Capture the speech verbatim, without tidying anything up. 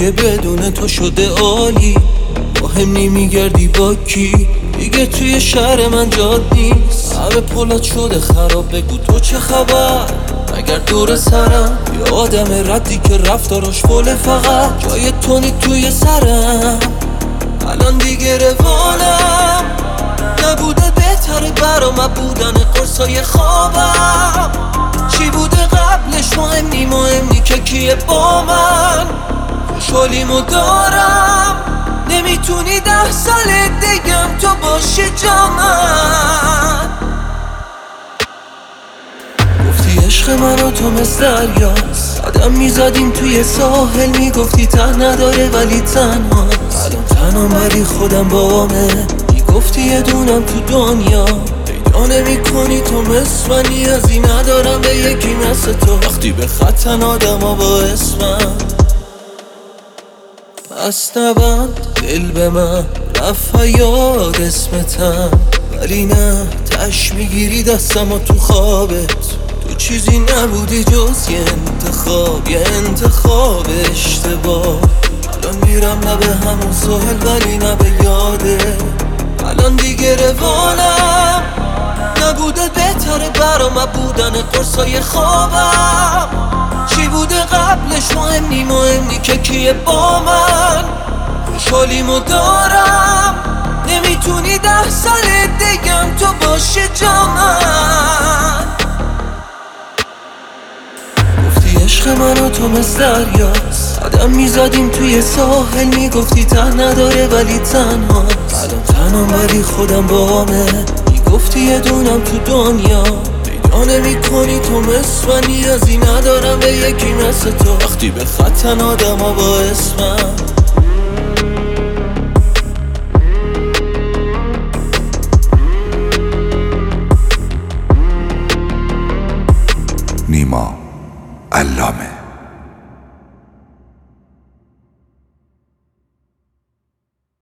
دیگه بدون تو شده عالی. مهم نمیگردی با کی، دیگه توی شهر من جاد نیست. همه پولات شده خراب، بگو تو چه خبر؟ اگر دور سرم یه آدم ردی که رفتاراش فوله، فقط جای تو نی توی سرم. الان دیگه روانم نبوده بهتره برام بودن قرصای خوابم. چی بوده قبلش مهم نی، مهم نی که کیه با من. خوشحالیمو دارم، نمیتونی ده سال دیگم تو باشی جا من. گفتی عشق من و تو مثل دریاست، قدم میزدیم توی ساحل، میگفتی ته نداره ولی تنهاست. الان تنهام ولی خودم بامه، میگفتی یه دونم تو دنیا پیدا نمی کنی تو مثل من. نیازی ندارم به یکی مثل تو، وقتی به خطن آدم ها با اسمم. پس نبند دل به من، رفت یاد اسمتم، ولی نه تش میگیری دستم و تو خوابت. تو چیزی نبودی جز یه انتخاب، یه انتخاب اشتباه. الان میرم نه به همون ساحل ولی نه به یاده. الان دیگه روانم نبوده بهتره برام بودن قرصای خوابم. چی بوده قبلش مهم نی، مهم نی که کیه با من. خوشحالیمو دارم، نمیتونی ده سال دیگم تو باشی جا من. گفتی عشق من و تو مثل دریاست، قدم میزدیم توی ساحل، میگفتی ته نداره ولی تنهاست. الان تنهام ولی خودم بامه، میگفتی یه دونم تو دنیا پیدا نمی کنی تو مثل من. نیازی ندارم به یکی مثل تو، وقتی به خطن آدم ها با اسمم. نیما علامه.